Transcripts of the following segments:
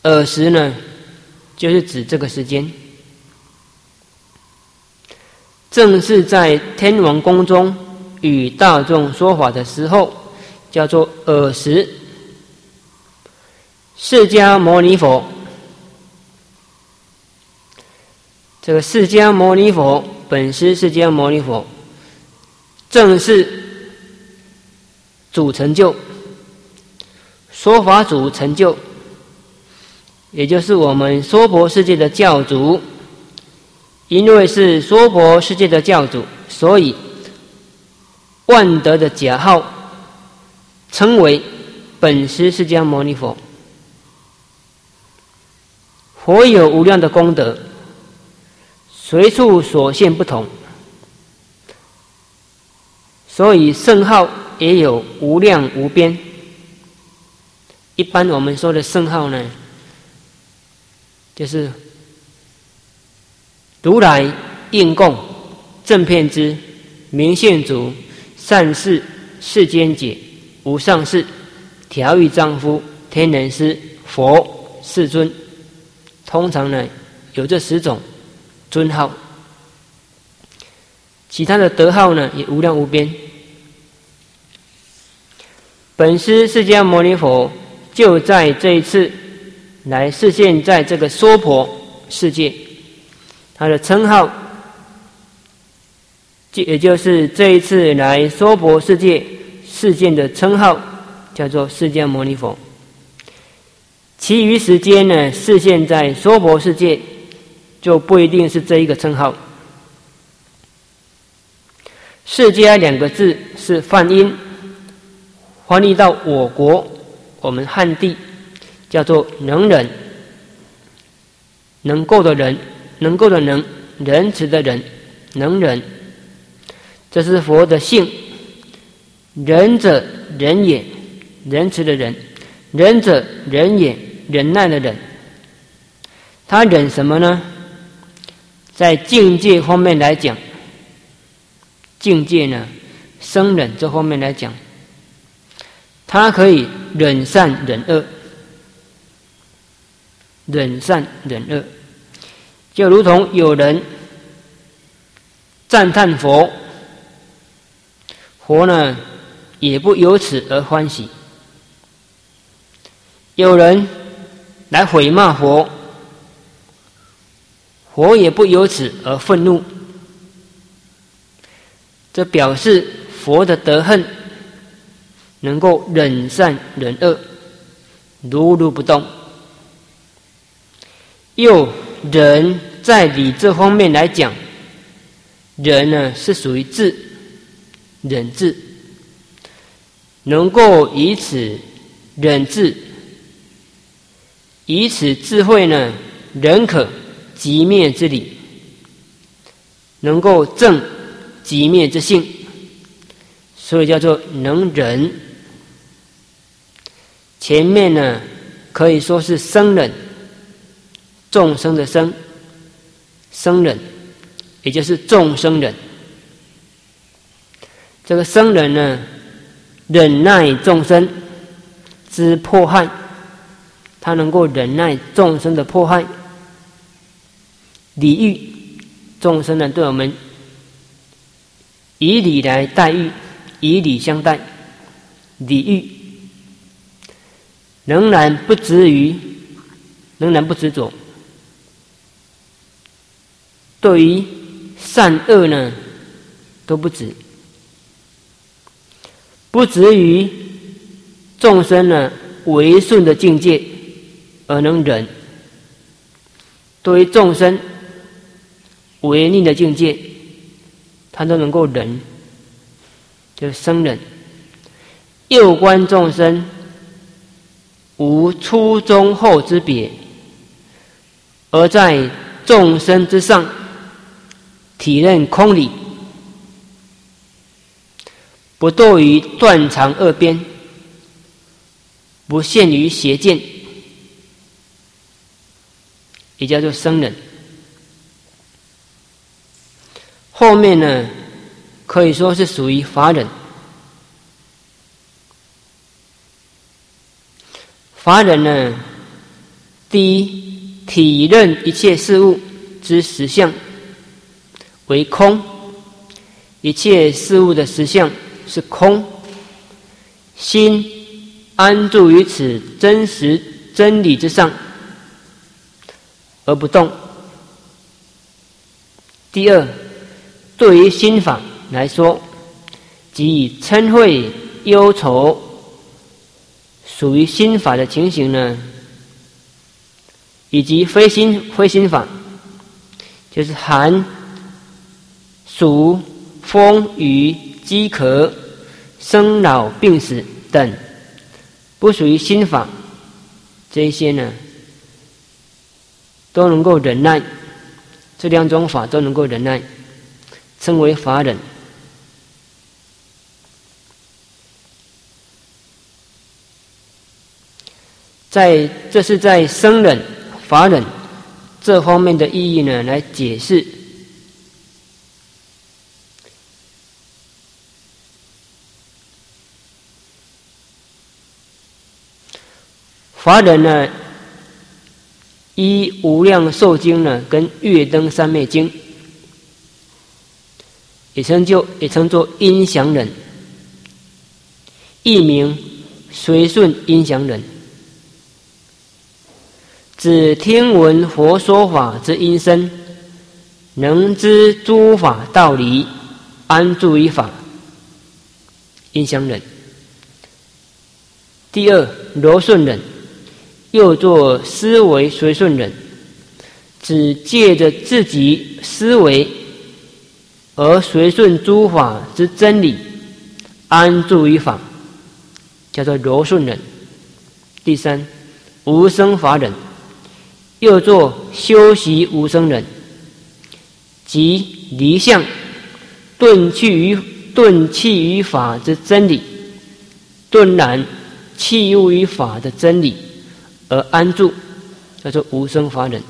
尔时呢，就是指这个时间，正是在天王宫中与大众说法的时候，叫做尔时。释迦牟尼佛，这个释迦牟尼佛，本师释迦牟尼佛，正是主成就，说法主成就，也就是我们娑婆世界的教主。因为是娑婆世界的教主，所以万德的假号称为本师释迦牟尼佛。佛有无量的功德，随处所现不同，所以圣号也有无量无边。一般我们说的圣号呢，就是如来应供、正遍知、明现足、善事、世间解、无上士、调御丈夫、天人师、佛、世尊。通常呢有这10种尊号，其他的德号呢也无量无边。本师释迦牟尼佛就在这一次来示现在这个娑婆世界，他的称号也就是这一次来娑婆世界示现的称号，叫做释迦牟尼佛。其余时间呢，示现在娑婆世界，就不一定是这一个称号。释迦2个字是梵音，翻译到我国我们汉地叫做能忍，能够的人，能够的能，仁慈的人，能忍。这是佛的性。仁者仁也，仁慈的人；忍者忍也，忍耐的人。他忍什么呢？在境界方面来讲，境界呢，生忍这方面来讲，他可以忍善忍恶，忍善忍恶，就如同有人赞叹佛，佛呢也不由此而欢喜；有人来毁骂佛，佛也不由此而愤怒。这表示佛的德恨能够忍善忍恶，如如不动。又人在理这方面来讲，人呢是属于智，忍智，能够以此忍智，以此智慧呢，人可即灭之理，能够证即灭之性，所以叫做能忍。前面呢可以说是生忍，众生的生，生忍，也就是众生忍。这个生忍呢，忍耐众生之迫害，他能够忍耐众生的迫害，礼遇众生呢，对我们以礼来待遇，以礼相待，礼遇，仍然不执着，对于善恶呢都不执，不执于众生呢违顺的境界而能忍，对于众生违逆的境界他都能够忍，就是生忍。又观众生无初中后之别，而在众生之上体认空理，不堕于断常恶边，不陷于邪见，也叫做生忍。后面呢可以说是属于法忍。法忍呢， 第一，体认一切事物之实相为空，一切事物的实相是空，心安住于此真实真理之上而不动。第二，对于心法来说，即嗔恚忧愁属于心法的情形呢，以及非心法，就是寒、暑、风、雨、饥渴、生老病死等不属于心法，这些呢都能够忍耐，这两种法都能够忍耐，称为法忍。这是在生忍、法忍这方面的意义呢，来解释法忍呢，依《无量寿经》呢，跟《月灯三昧经》也称作音响忍，译名随顺音响忍，只听闻佛说法之音声，能知诸法道理，安住于法，音响忍。第二，柔顺忍，又作思维随顺忍，只借着自己思维而随顺诸法之真理，安住于法，叫做柔顺忍。第三，无生法忍，又作修习无生忍，即离相顿弃于法之真理，顿然弃悟于法的真理而安住，叫做无生法忍。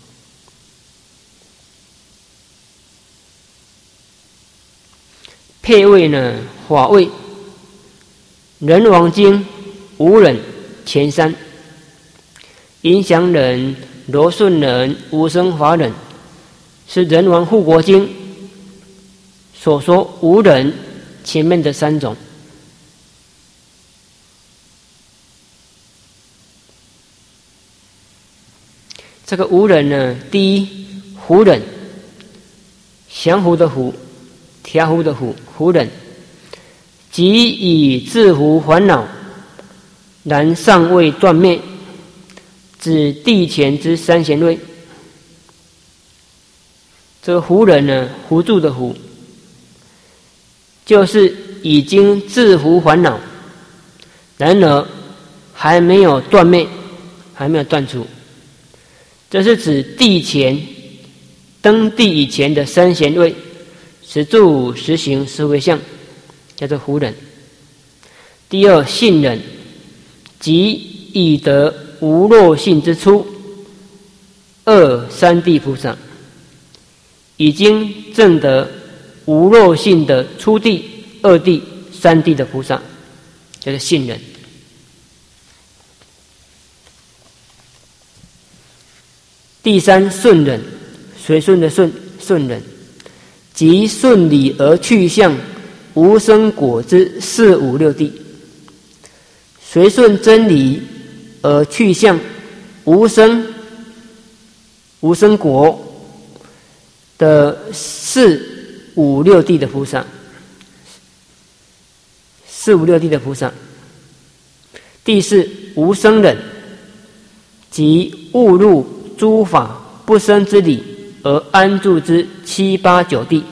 配位呢，法位人王经无忍前三，音响忍、柔顺忍、无生法忍，是人王护国经所说无忍前面的三种。这个无忍呢，第一，胡忍，降伏的伏，调伏的伏，胡忍，即以自伏烦恼，然尚未断灭，指地前之三贤位。这个胡忍呢，胡住的胡，就是已经自伏烦恼，然而还没有断灭，还没有断除。这是指地前登地以前的三贤位，十住、十行、十回向，叫做胡忍。第二，信忍，即已得无漏性之初，二三地菩萨，已经证得无漏性的初地、二地、三地的菩萨，叫做信忍。第三，顺忍，随顺的顺，顺忍，即顺理而去向无生果之四五六地，随顺真理而去向无生果的四五六地的菩萨，四五六地的菩萨。第四，无生忍，即悟入诸法不生之理而安住之七八九地。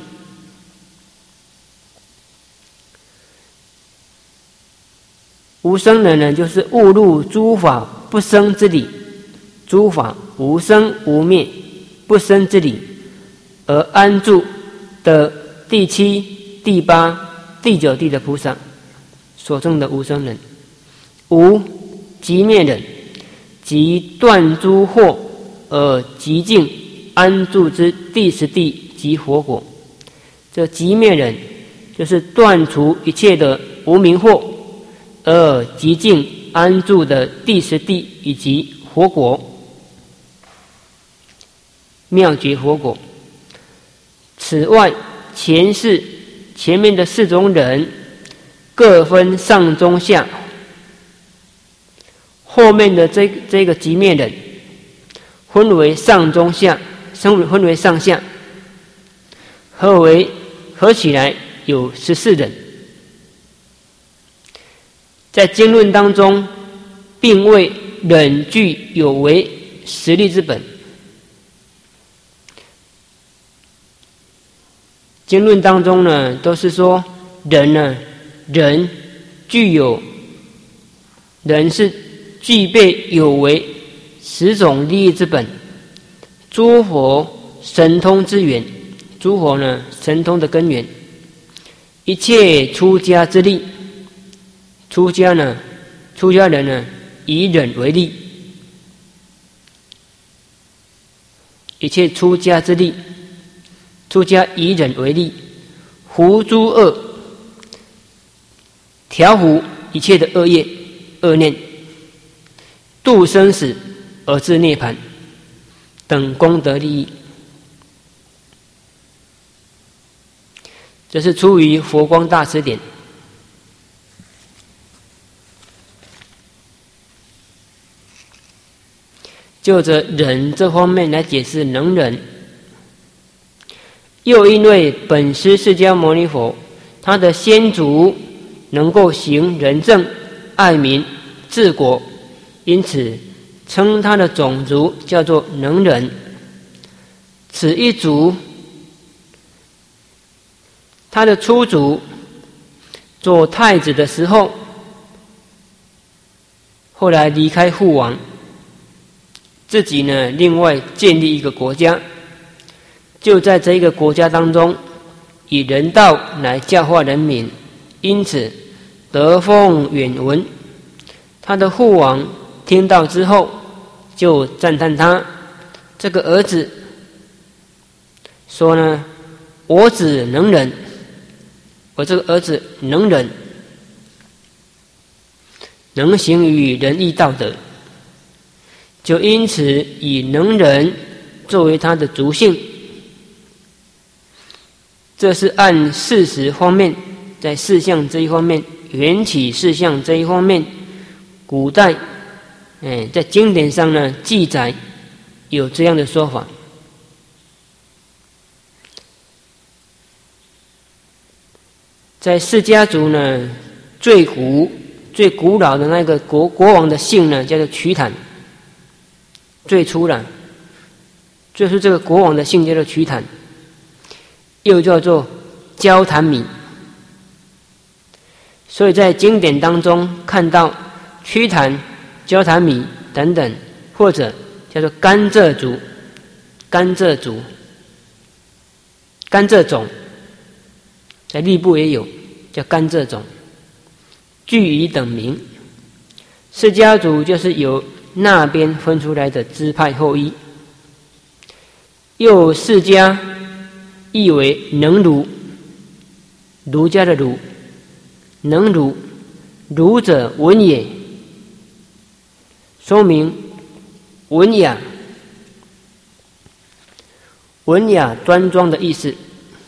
无生忍呢，就是悟入诸法不生之理，诸法无生无灭不生之理而安住的第七、第八、第九地的菩萨所证的无生忍。无，即灭忍，即断诸惑而极静安住之第十地及佛果。这极灭忍就是断除一切的无明惑而极静安住的第十地以及佛果。 妙觉佛果。此外，前面的4种忍，各分上中下，后面的这个寂灭忍，分为上中下，分为上下，合起来有14忍。在经论当中，并为忍具有为实力之本。经论当中呢，都是说人是具备有为10种利益之本，诸佛神通之源，诸佛呢神通的根源，一切出家之力，出家人呢以忍为力，一切出家之力，出家以忍为力，伏诸恶，调伏一切的恶业恶念，度生死而至涅槃等功德利益。这是出于佛光大辞典。就着忍这方面来解释能忍。又因为本师释迦牟尼佛他的先祖能够行仁政、爱民、治国，因此称他的种族叫做能忍。此一族他的初祖做太子的时候，后来离开父王，自己呢另外建立一个国家，就在这一个国家当中以人道来教化人民，因此得风远闻。他的父王听到之后就赞叹他这个儿子，说呢，我子能忍，我这个儿子能忍，能行于仁义道德，就因此以能忍作为他的族姓。这是按事实方面，在事项这一方面，缘起事项这一方面，古代在经典上呢记载有这样的说法。在释迦族呢，最古老的那个国王的姓呢，叫做瞿昙。最初了，就是这个国王的姓叫做瞿昙，又叫做焦檀米。所以在经典当中看到瞿昙、焦檀米等等，或者叫做甘蔗族、甘蔗种，在律部也有叫甘蔗种，俱以等名。释迦族就是由那边分出来的支派后裔。又释迦意为能儒，儒家的儒，能儒，儒者文也，说明文雅端庄的意思。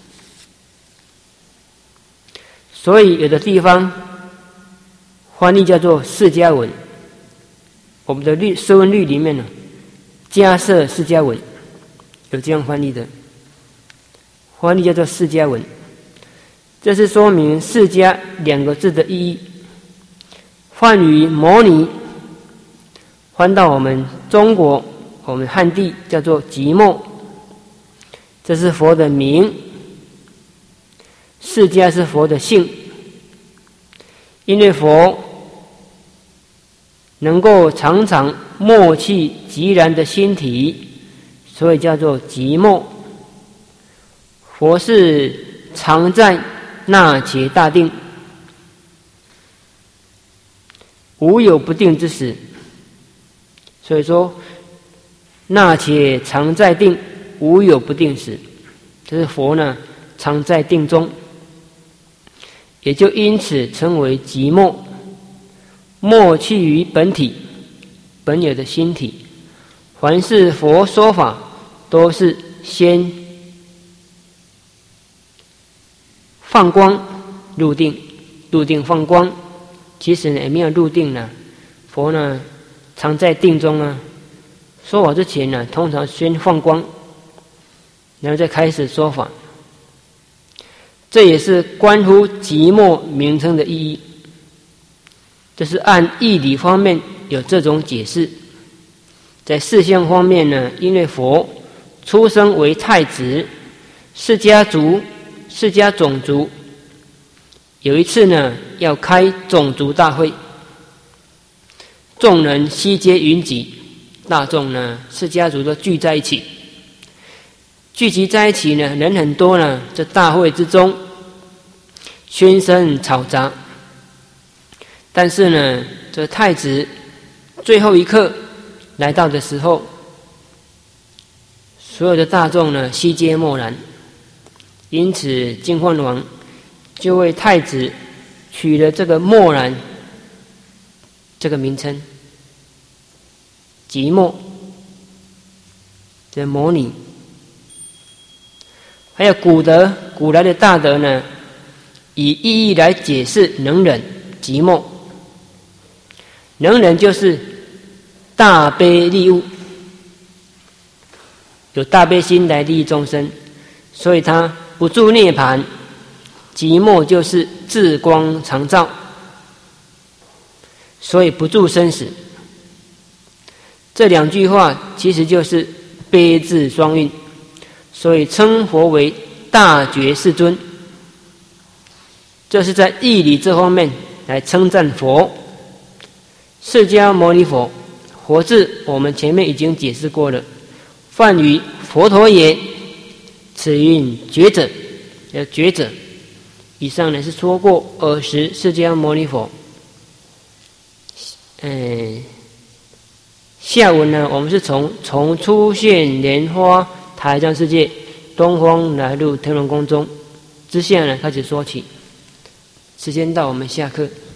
所以有的地方翻译叫做释迦文，我们的释文律里面呢，迦摄释迦文有这样翻译的，翻译叫做释迦文。这是说明释迦2个字的意义。梵语摩尼，翻到我们中国，我们汉地叫做寂寞，这是佛的名，释迦是佛的姓。因为佛能够常常默契寂然的心体，所以叫做寂寞。佛是常在那且大定，无有不定之时。所以说那且常在定，无有不定时，这是佛呢常在定中，也就因此称为寂寞。默契于本体，本有的心体，凡是佛说法都是先放光入定，入定放光。其实呢也没有入定呢，佛呢常在定中啊。说法之前呢，通常先放光，然后再开始说法。这也是关乎寂寞名称的意义。这是按义理方面有这种解释。在事相方面呢，因为佛出生为太子，释迦种族，有一次呢要开种族大会，众人悉皆云集，大众呢释迦族都聚在一起，聚集在一起呢，人很多呢，这大会之中喧声吵杂。但是呢，这太子最后一刻来到的时候，所有的大众呢悉皆默然。因此净饭王就为太子取了这个默然这个名称，寂寞的模拟。还有古来的大德呢，以意义来解释能忍寂寞。能忍就是大悲利物，有大悲心来利益众生，所以他不住涅槃。寂寞就是自光常照，所以不住生死。这两句话其实就是悲智双运，所以称佛为大觉世尊。这是在义理这方面来称赞佛。释迦牟尼佛，佛字我们前面已经解释过了。梵语佛陀也，此云觉者，觉者。以上呢是说过尔时释迦牟尼佛。下文呢，我们是从出现莲花台藏世界东方来入天龙宫中之下呢开始说起。时间到，我们下课。